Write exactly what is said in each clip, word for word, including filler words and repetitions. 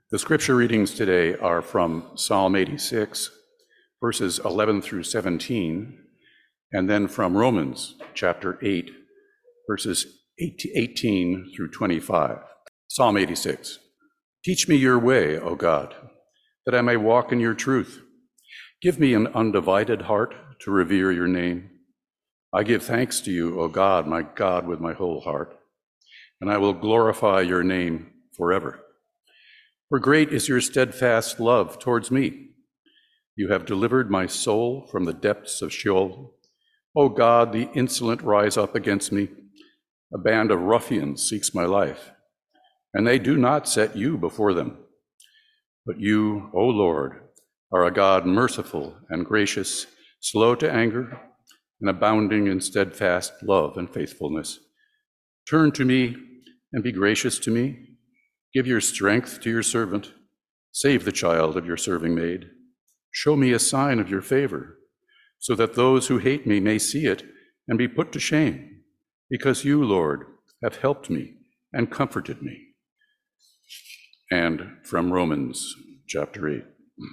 The scripture readings today are from Psalm eighty-six, verses eleven through seventeen, and then from Romans chapter eight, verses eighteen through twenty-five. Psalm eighty-six. Teach me your way, O God, that I may walk in your truth. Give me an undivided heart to revere your name. I give thanks to you, O God, my God, with my whole heart, and I will glorify your name forever. For great is your steadfast love towards me. You have delivered my soul from the depths of Sheol. O God, the insolent rise up against me. A band of ruffians seeks my life, and they do not set you before them. But you, O Lord, are a God merciful and gracious, slow to anger, and abounding in steadfast love and faithfulness. Turn to me and be gracious to me. Give your strength to your servant. Save the child of your serving maid. Show me a sign of your favor, so that those who hate me may see it and be put to shame, because you, Lord, have helped me and comforted me. And from Romans chapter eight.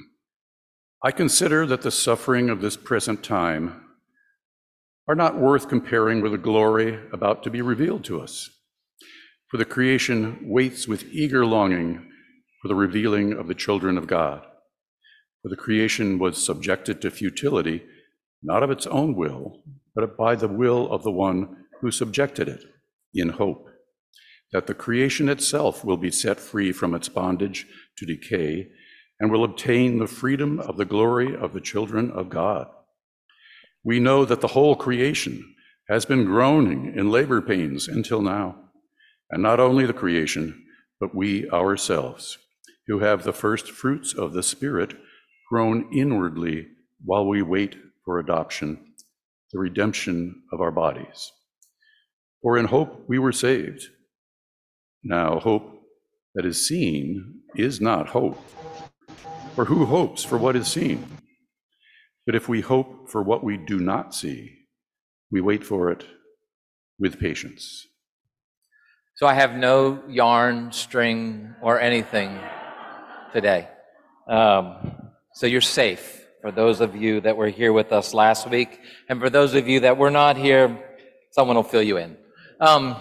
I consider that the suffering of this present time are not worth comparing with the glory about to be revealed to us. For the creation waits with eager longing for the revealing of the children of God. For the creation was subjected to futility, not of its own will, but by the will of the one who subjected it, in hope that the creation itself will be set free from its bondage to decay and will obtain the freedom of the glory of the children of God. We know that the whole creation has been groaning in labor pains until now. And not only the creation, but we ourselves, who have the first fruits of the Spirit, groan inwardly while we wait for adoption, the redemption of our bodies. For in hope we were saved. Now hope that is seen is not hope. For who hopes for what is seen? But if we hope for what we do not see, we wait for it with patience. So I have no yarn, string, or anything today. Um, so you're safe for those of you that were here with us last week. And for those of you that were not here, someone will fill you in. Um,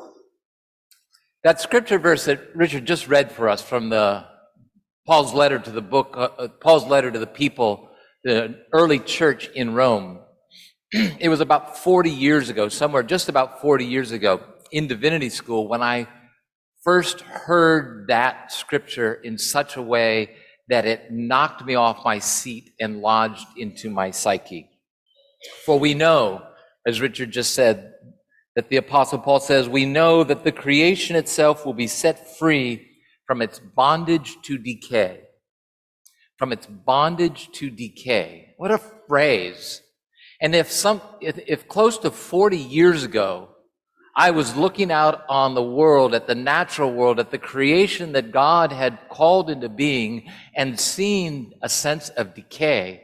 that scripture verse that Richard just read for us from the Paul's letter to the book, uh, Paul's letter to the people, the early church in Rome. It was about forty years ago, somewhere just about forty years ago, in divinity school, when I first heard that scripture in such a way that it knocked me off my seat and lodged into my psyche. For we know, as Richard just said, that the Apostle Paul says, we know that the creation itself will be set free from its bondage to decay. From its bondage to decay. What a phrase. And if some, if, if close to forty years ago, I was looking out on the world, at the natural world, at the creation that God had called into being, and seeing a sense of decay,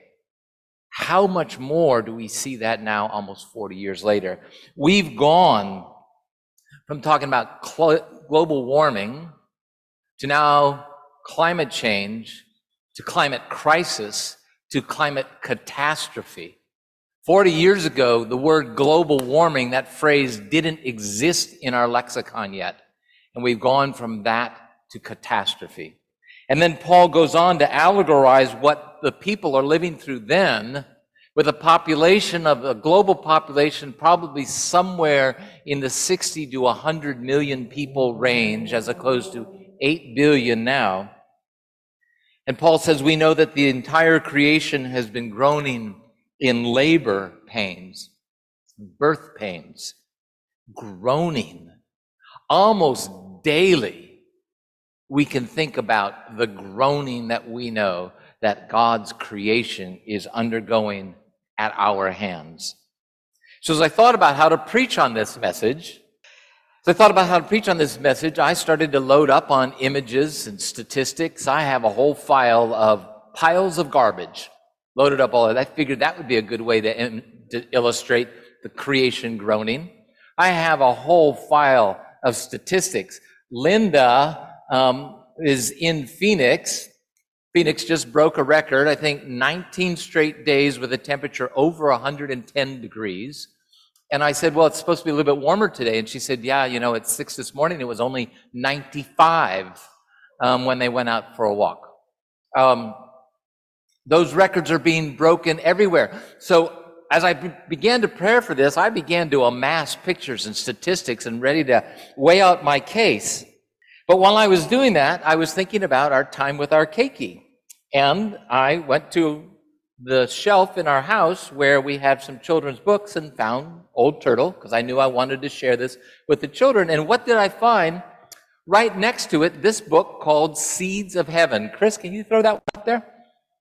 how much more do we see that now, almost forty years later? We've gone from talking about cl- global warming to now climate change, to climate crisis, to climate catastrophe. forty years ago, the word global warming, that phrase, didn't exist in our lexicon yet. And we've gone from that to catastrophe. And then Paul goes on to allegorize what the people are living through then, with a population of a global population probably somewhere in the sixty to one hundred million people range, as opposed to eight billion now. And Paul says, we know that the entire creation has been groaning in labor pains, birth pains, groaning. Almost daily, we can think about the groaning that we know that God's creation is undergoing at our hands. So as I thought about how to preach on this message, as I thought about how to preach on this message, I started to load up on images and statistics. I have a whole file of piles of garbage loaded up all of that. I figured that would be a good way to, in, to illustrate the creation groaning. I have a whole file of statistics. Linda um, is in Phoenix. Phoenix just broke a record, I think nineteen straight days with a temperature over one hundred ten degrees. And I said, well, it's supposed to be a little bit warmer today. And she said, yeah, you know, at six this morning, it was only ninety-five um, when they went out for a walk. Um, those records are being broken everywhere. So as I be- began to prepare for this, I began to amass pictures and statistics and ready to weigh out my case. But while I was doing that, I was thinking about our time with our keiki. And I went to the shelf in our house where we have some children's books and found Old Turtle, because I knew I wanted to share this with the children. And what did I find? Right next to it, this book called Seeds of Heaven. Chris, can you throw that one up there?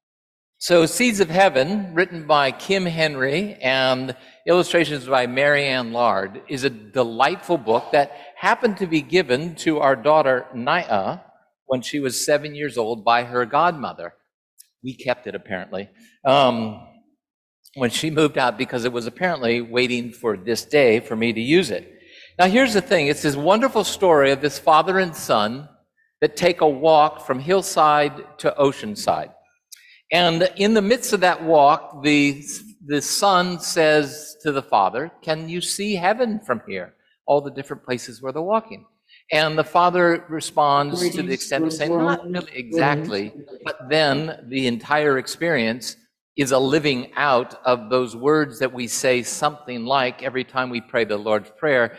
So Seeds of Heaven, written by Kim Henry and illustrations by Marianne Lard, is a delightful book that happened to be given to our daughter Naya when she was seven years old by her godmother. We kept it, apparently, um, when she moved out, because it was apparently waiting for this day for me to use it. Now, here's the thing. It's this wonderful story of this father and son that take a walk from hillside to oceanside. And in the midst of that walk, the, the son says to the father, can you see heaven from here? All the different places where they're walking. And the father responds to the extent of saying, not really exactly, but then the entire experience is a living out of those words that we say something like every time we pray the Lord's Prayer,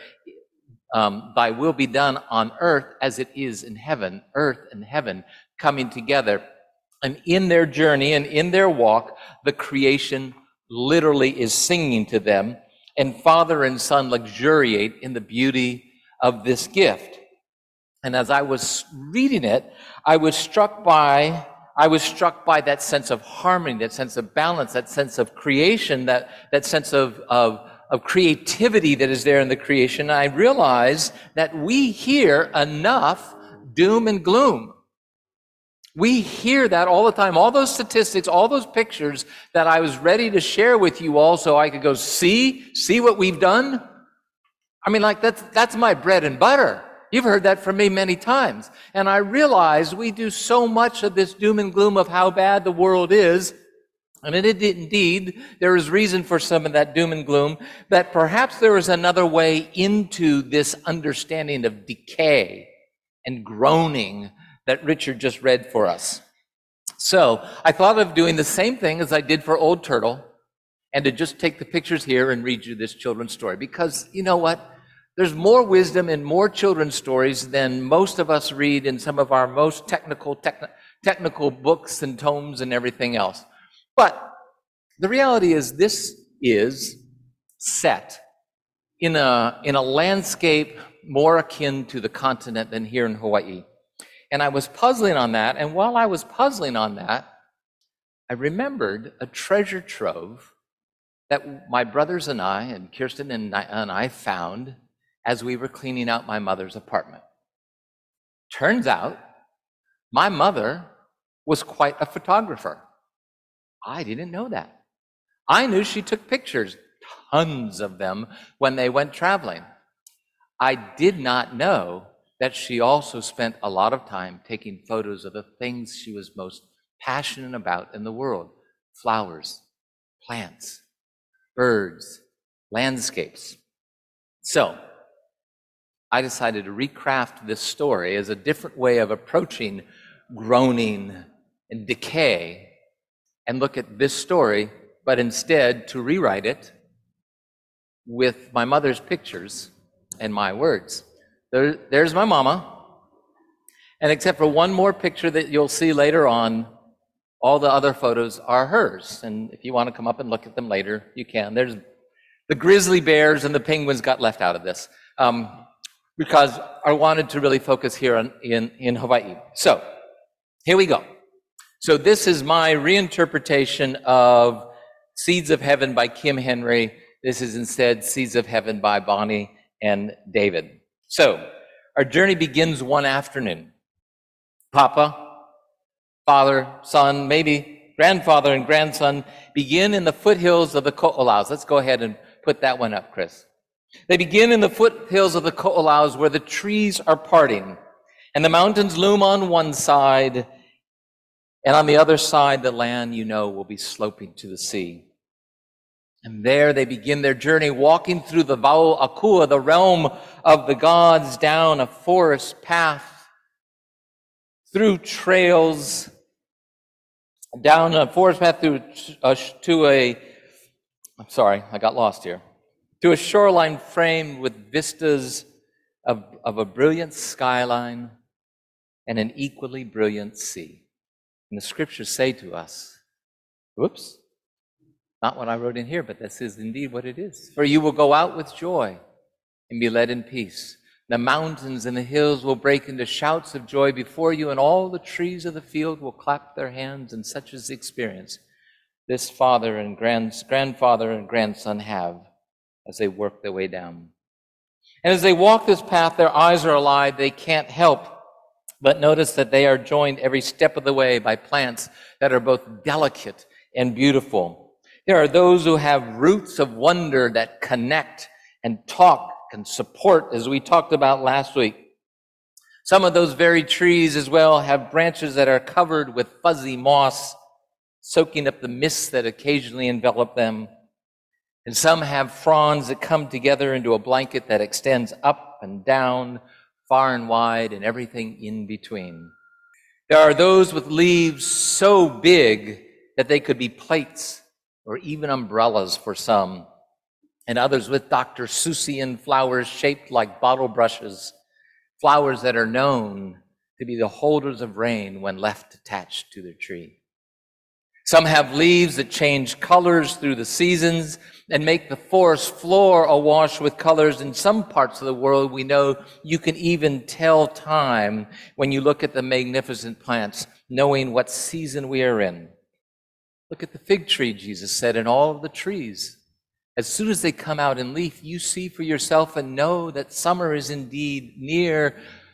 um, thy will be done on earth as it is in heaven, earth and heaven coming together. And in their journey and in their walk, the creation literally is singing to them, and father and son luxuriate in the beauty of this gift. And as I was reading it, I was struck by, I was struck by that sense of harmony, that sense of balance, that sense of creation, that, that sense of, of, of creativity that is there in the creation. And I realized that we hear enough doom and gloom. We hear that all the time. All those statistics, all those pictures that I was ready to share with you all so I could go, see, see what we've done? I mean, like, that's, that's my bread and butter. You've heard that from me many times. And I realize we do so much of this doom and gloom of how bad the world is. And it, it, indeed, there is reason for some of that doom and gloom, that perhaps there is another way into this understanding of decay and groaning that Richard just read for us. So I thought of doing the same thing as I did for Old Turtle, and to just take the pictures here and read you this children's story. Because you know what? There's more wisdom in more children's stories than most of us read in some of our most technical, techn- technical books and tomes and everything else. But the reality is, this is set in a, in a landscape more akin to the continent than here in Hawaii. And I was puzzling on that, and while I was puzzling on that, I remembered a treasure trove that my brothers and I, and Kirsten and I, and I found as we were cleaning out my mother's apartment. Turns out, my mother was quite a photographer. I didn't know that. I knew she took pictures, tons of them, when they went traveling. I did not know that she also spent a lot of time taking photos of the things she was most passionate about in the world: flowers, plants, birds, landscapes. So I decided to recraft this story as a different way of approaching groaning and decay, and look at this story, but instead to rewrite it with my mother's pictures and my words. There, there's my mama, and except for one more picture that you'll see later on, all the other photos are hers. And if you want to come up and look at them later, you can. There's the grizzly bears and the penguins got left out of this, um, because I wanted to really focus here on, in, in Hawaii. So here we go. So this is my reinterpretation of Seeds of Heaven by Kim Henry. This is instead Seeds of Heaven by Bonnie and David. So our journey begins one afternoon. Papa, father, son, maybe grandfather and grandson begin in the foothills of the Ko'olaus. Let's go ahead and put that one up, Chris. They begin in the foothills of the Ko'olaus where the trees are parting. And the mountains loom on one side, and on the other side, the land, you know, will be sloping to the sea. And there they begin their journey, walking through the Vau Akua, the realm of the gods, down a forest path, through trails, down a forest path through uh, to a, I'm sorry, I got lost here, to a shoreline framed with vistas of, of a brilliant skyline and an equally brilliant sea. And the scriptures say to us, whoops, not what I wrote in here, but this is indeed what it is. For you will go out with joy and be led in peace. The mountains and the hills will break into shouts of joy before you, and all the trees of the field will clap their hands, and such is the experience this father and grand, grandfather and grandson have as they work their way down. And as they walk this path, their eyes are alive. They can't help but notice that they are joined every step of the way by plants that are both delicate and beautiful. There are those who have roots of wonder that connect and talk and support, as we talked about last week. Some of those very trees as well have branches that are covered with fuzzy moss, soaking up the mists that occasionally envelop them. And some have fronds that come together into a blanket that extends up and down, far and wide, and everything in between. There are those with leaves so big that they could be plates or even umbrellas for some, and others with Doctor Seussian flowers shaped like bottle brushes, flowers that are known to be the holders of rain when left attached to their tree. Some have leaves that change colors through the seasons and make the forest floor awash with colors. In some parts of the world, we know you can even tell time when you look at the magnificent plants, knowing what season we are in. Look at the fig tree, Jesus said, and all of the trees. As soon as they come out in leaf, you see for yourself and know that summer is indeed near.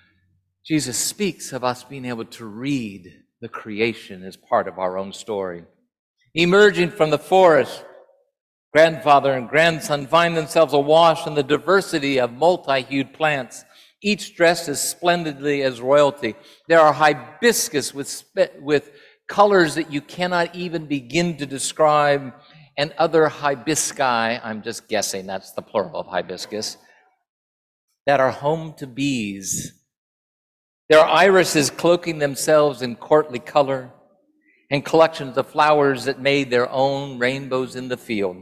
Jesus speaks of us being able to read the creation as part of our own story. Emerging from the forest, grandfather and grandson find themselves awash in the diversity of multi-hued plants, each dressed as splendidly as royalty. There are hibiscus with, with colors that you cannot even begin to describe, and other hibisci, I'm just guessing that's the plural of hibiscus, that are home to bees. There are irises cloaking themselves in courtly color, and collections of flowers that made their own rainbows in the field.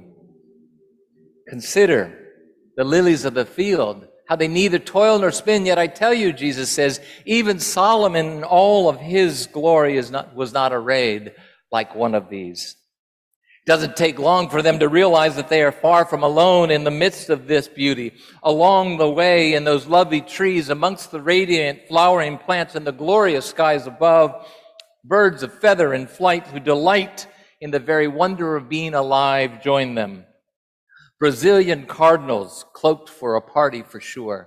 Consider the lilies of the field, how they neither toil nor spin, yet I tell you, Jesus says, even Solomon in all of his glory is not, was not arrayed like one of these. It doesn't take long for them to realize that they are far from alone in the midst of this beauty. Along the way, in those lovely trees, amongst the radiant flowering plants and the glorious skies above, birds of feather and flight who delight in the very wonder of being alive join them. Brazilian cardinals cloaked for a party for sure.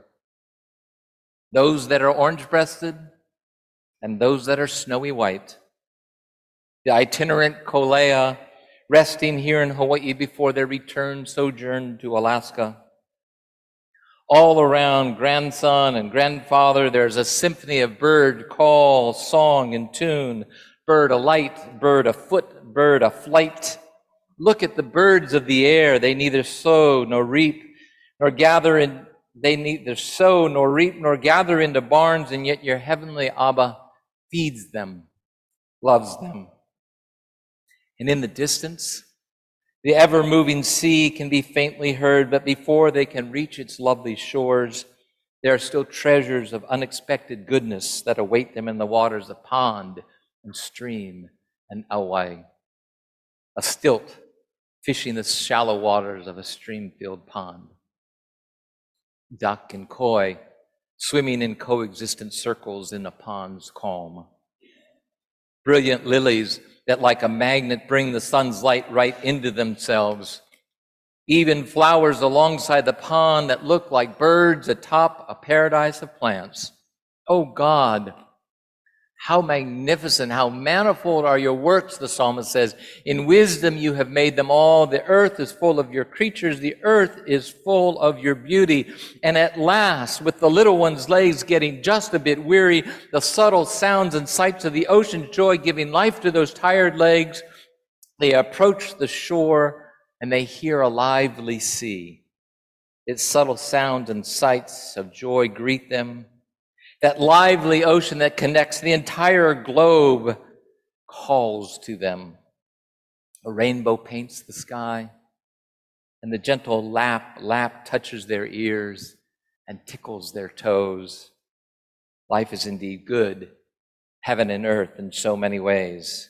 Those that are orange-breasted and those that are snowy white. The itinerant colea resting here in Hawaii before their return sojourn to Alaska. All around grandson and grandfather, there's a symphony of bird call, song, and tune. Bird alight, bird afoot, bird aflight. Look at the birds of the air. They neither sow nor reap nor gather in, they neither sow nor reap nor gather into barns, and yet your heavenly Abba feeds them, loves them. And in the distance, the ever-moving sea can be faintly heard, but before they can reach its lovely shores, there are still treasures of unexpected goodness that await them in the waters of pond and stream and awai. A stilt fishing the shallow waters of a stream-filled pond. Duck and koi swimming in coexistent circles in a pond's calm. Brilliant lilies that like a magnet bring the sun's light right into themselves. Even flowers alongside the pond that look like birds atop a paradise of plants. Oh God, How magnificent, how manifold are your works, the psalmist says. In wisdom you have made them all. The earth is full of your creatures. The earth is full of your beauty. And at last, with the little one's legs getting just a bit weary, the subtle sounds and sights of the ocean's joy giving life to those tired legs, they approach the shore and they hear a lively sea. Its subtle sounds and sights of joy greet them. That lively ocean that connects the entire globe calls to them. A rainbow paints the sky, and the gentle lap, lap touches their ears and tickles their toes. Life is indeed good, heaven and earth in so many ways.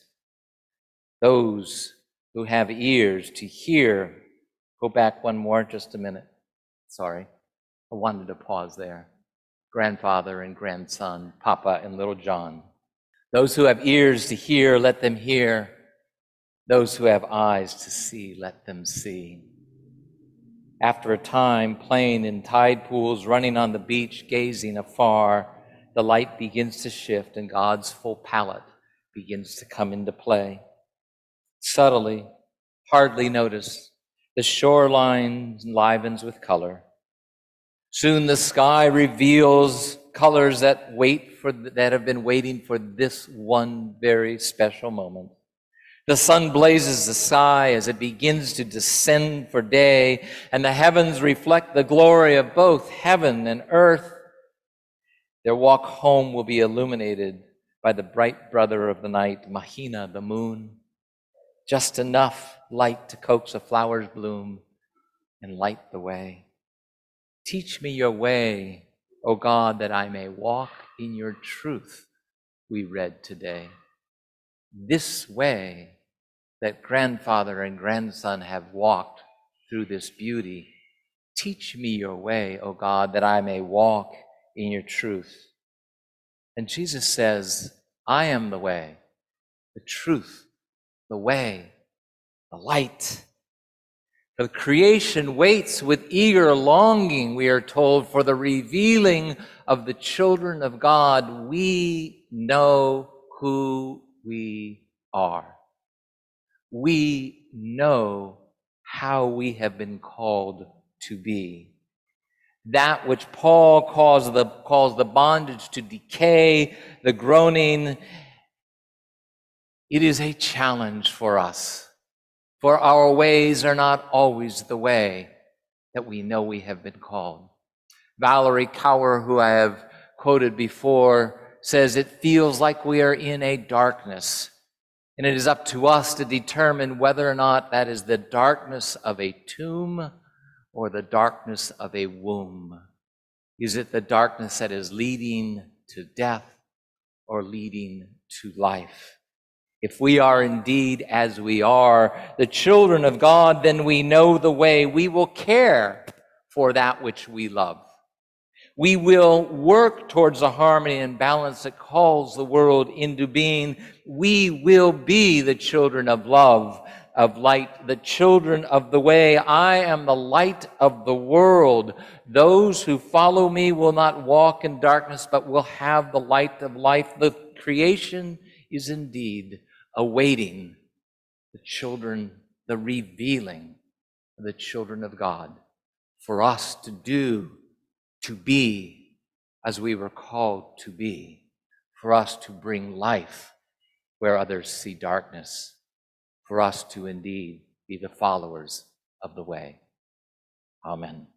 Those who have ears to hear, go back one more, just a minute. Sorry, I wanted to pause there. Grandfather and grandson, Papa and little John. Those who have ears to hear, let them hear. Those who have eyes to see, let them see. After a time, playing in tide pools, running on the beach, gazing afar, the light begins to shift and God's full palette begins to come into play. Subtly, hardly noticed, the shoreline livens with color. Soon the sky reveals colors that wait for that have been waiting for this one very special moment. The sun blazes the sky as it begins to descend for day, and the heavens reflect the glory of both heaven and earth. Their walk home will be illuminated by the bright brother of the night, Mahina, the moon. Just enough light to coax a flower's bloom and light the way. Teach me your way, O God, that I may walk in your truth, we read today. This way that grandfather and grandson have walked through this beauty. Teach me your way, O God, that I may walk in your truth. And Jesus says, I am the way, the truth, the way, the light. The creation waits with eager longing, we are told, for the revealing of the children of God. We know who we are. We know how we have been called to be. That which Paul calls the, calls the bondage to decay, the groaning, it is a challenge for us. For our ways are not always the way that we know we have been called. Valerie Cower, who I have quoted before, says it feels like we are in a darkness, and it is up to us to determine whether or not that is the darkness of a tomb or the darkness of a womb. Is it the darkness that is leading to death or leading to life? If we are indeed as we are, the children of God, then we know the way. We will care for that which we love. We will work towards the harmony and balance that calls the world into being. We will be the children of love, of light, the children of the way. I am the light of the world. Those who follow me will not walk in darkness, but will have the light of life. The creation is indeed awaiting the children, the revealing of the children of God, for us to do, to be as we were called to be, for us to bring life where others see darkness, for us to indeed be the followers of the way. Amen.